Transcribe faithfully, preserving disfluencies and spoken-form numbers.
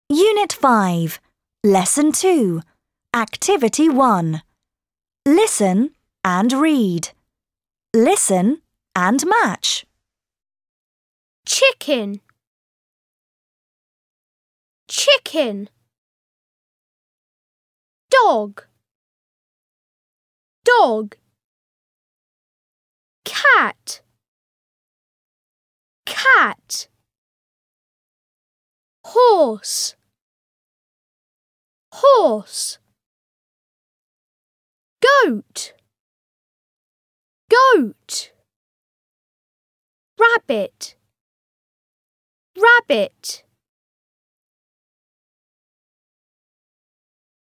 Unit five, Lesson two, Activity one. Listen and read. Listen and match. Chicken, chicken. Dog, dog. Cat, cat. Horse, horse. Goat, goat. Rabbit, rabbit.